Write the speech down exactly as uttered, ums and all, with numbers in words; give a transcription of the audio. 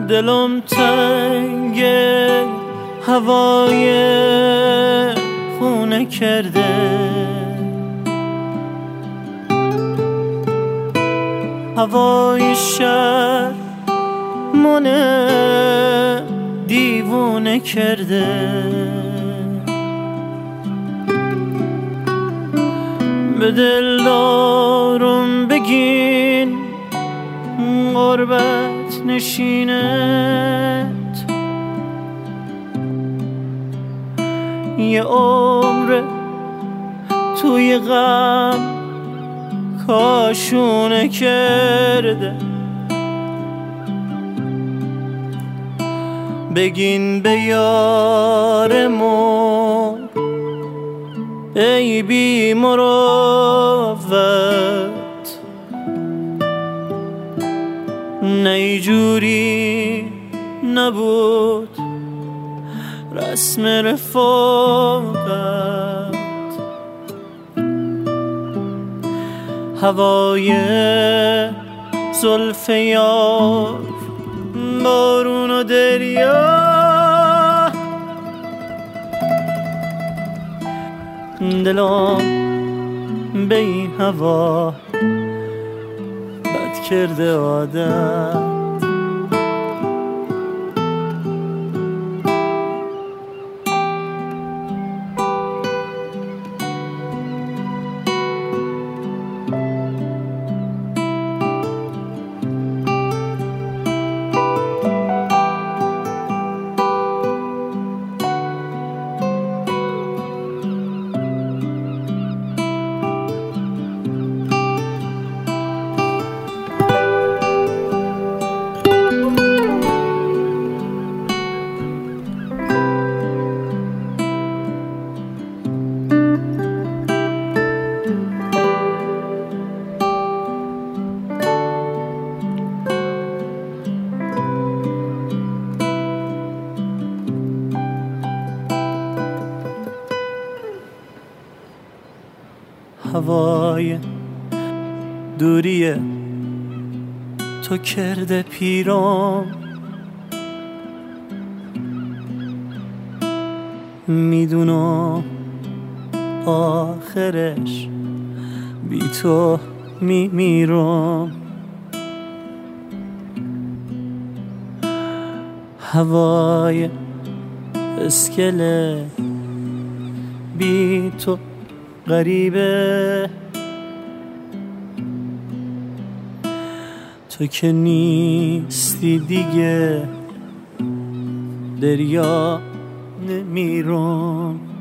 دلم تنگه هوای خونه کرده، هوای شهر منه دیوونه کرده. به دلدارم بگین غربت نشینت یه عمر توی غم کاشونه کرده. بگین به یارمون ای بی مروت نه ایجوری نبود رسم رفاقت. هوای زلف یار بارون و دریا دلم به این هوا بد کرده عادت. هوای دوریه تو کرده پیرام، میدونم آخرش بی تو میمیرم. هوای اسکله بی تو غریبه، تو که نیستی دیگه دریا نمیرم.